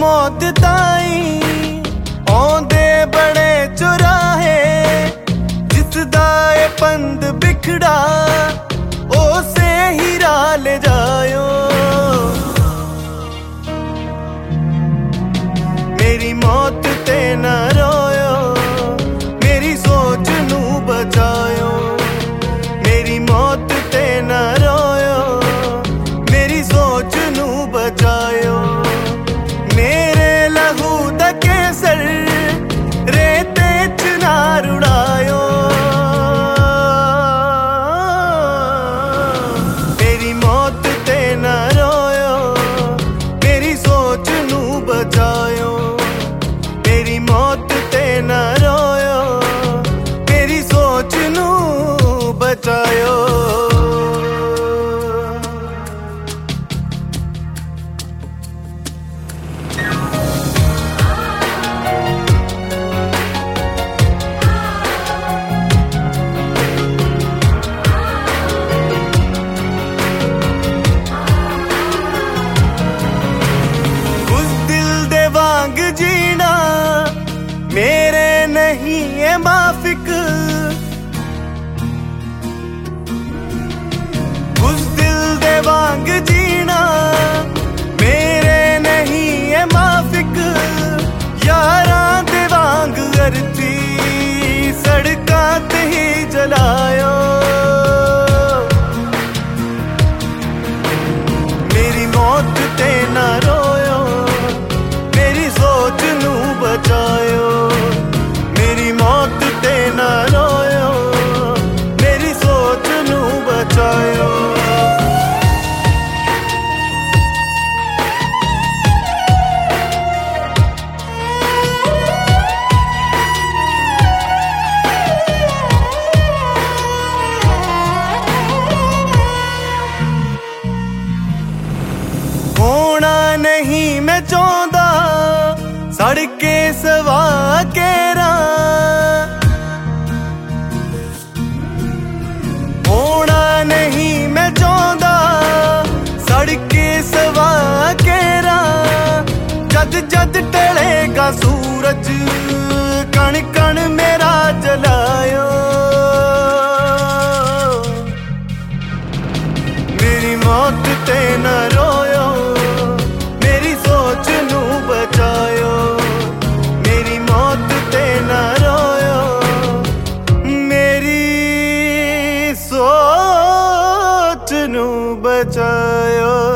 मौत ताई आउंदे बड़े चुराहे, जिसदा ए पंद बिखड़ा उसे हीरा ले जायो। मेरी मौत ते ना रोयो, मेरी सोच नू बचायो। मेरी मौत ते ना रोयो, मेरी सोच नू बचायो। मेरे लहू दा केसर रेते च ना रुड़ायो। मेरी मौत ते ना रोयो, मेरी सोच नू बचायो। मेरी मौत ते ना रोयो, मेरी सोच नू बचायो। जीना मेरे नहीं है माफिक, उस दिल दे वांग जीना मेरे नहीं है माफिक। यारां दे वांग अरती सड़कां ते ही जलायो। मेरी मौत ते ना रोयो, मेरी सोच नू बचायो। मेरी मौत ते ना रोयो, मेरी सोच नू बचायो। होना नहीं मैं चाहता सड़के सवा केरा, होना नहीं मैं चाहता सड़के सवा केरा। जद जद टलेगा सूरज कण कण मेरा जलायो। मेरी मौत ते ना रोयो, मेरी सोच नू बचायो। मेरी मौत ते ना रोयो, मेरी सोच नू बचायो।